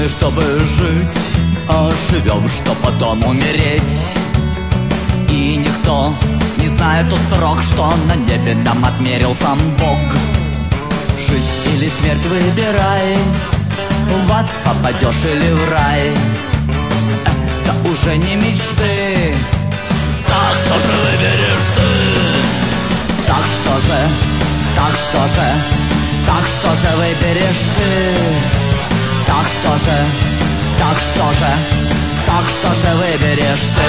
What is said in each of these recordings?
рождены, чтобы жить, а живем, чтоб потом умереть. И никто не знает тот срок, что на небе нам отмерил сам Бог. Жизнь или смерть выбирай, в ад попадешь или в рай. Это уже не мечты. Так что же выберешь ты? Так что же, так что же, так что же выберешь ты? Так что же, так что же, так что же выберешь ты?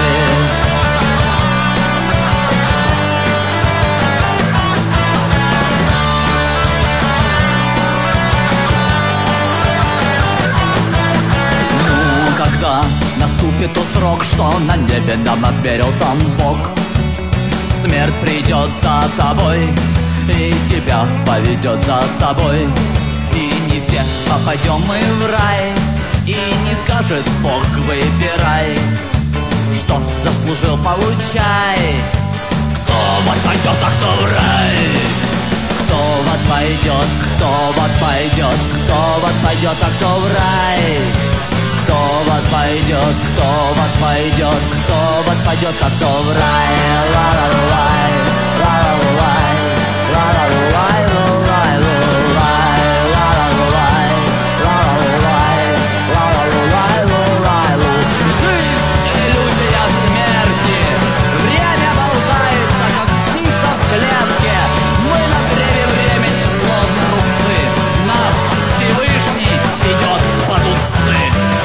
Когда наступит тот срок, что на небе нам отмерил сам Бог, смерть придет за тобой и тебя поведет за собой. И не все попадем мы в рай, и не скажет Бог: выбирай, что заслужил, получай. Кто в ад пойдет, а кто в рай? Кто в ад пойдет, кто в ад пойдет, кто в ад пойдет, а кто в рай? Кто в ад пойдет, кто в ад пойдет, кто в ад пойдет, а кто в рай? Ла-ла-лай, ла-ла-лай, ла-ла-лай, ла-лай, ла-ла-лай, ла-ла-лай, ла-ла-лай, ла-лай. Жизнь — иллюзия смерти. Время болтается, как птица в клетке. Мы на древе времени, словно рубцы. Нас Всевышний идет под усы.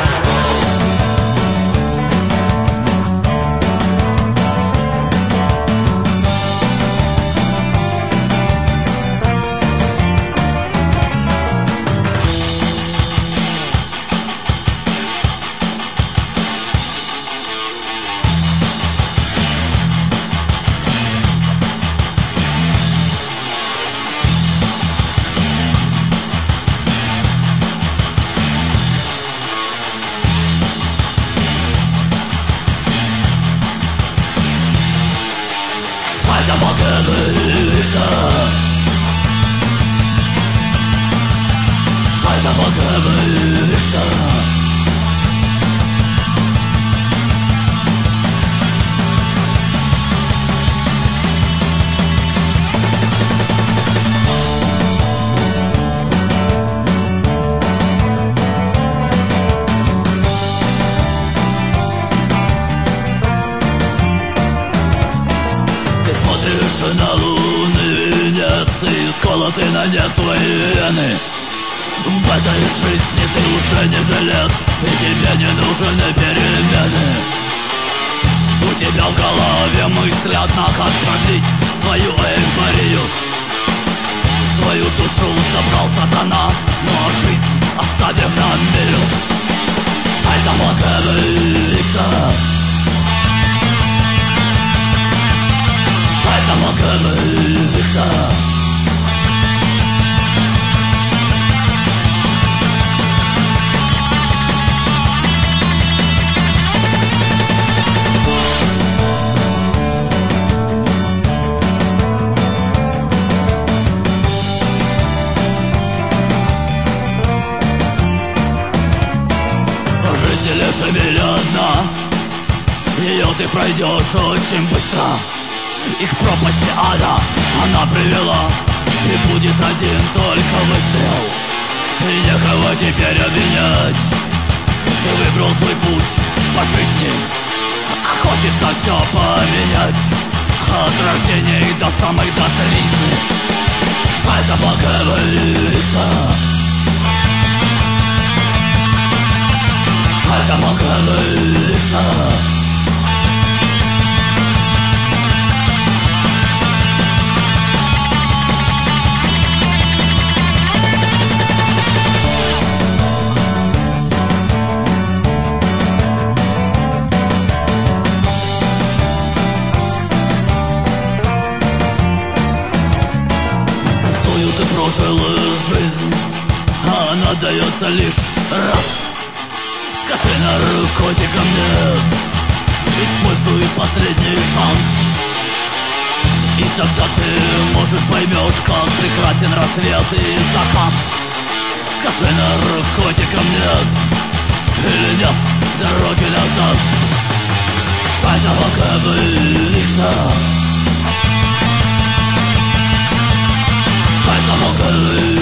На луны Венеции сколоты на нет твои вены. В этой жизни ты уже не жилец, и тебе не нужны перемены. У тебя в голове мысль одна, как продлить свою эйфорию. Твою душу забрал сатана, но жизнь оставим на миру. Scheiße Apokalypse, Scheiße Apokalypse. Лишь миля одна, ее ты пройдешь очень быстро. Их пропасти ада она привела, и будет один только выстрел. И некого теперь обвинять. Ты выбрал свой путь по жизни, а хочется все поменять. От рождения и до самой даты жизни. Scheiße Apokalypse, Scheiße Apokalypse. Пустую ты прожил жизнь, а она дается лишь раз. Скажи наркотикам нет, используй последний шанс. И тогда ты, может, поймешь, как прекрасен рассвет и закат. Скажи наркотикам нет, или нет дороги назад. Scheiße, Hocke will ich sagen. Scheiße, Hocke will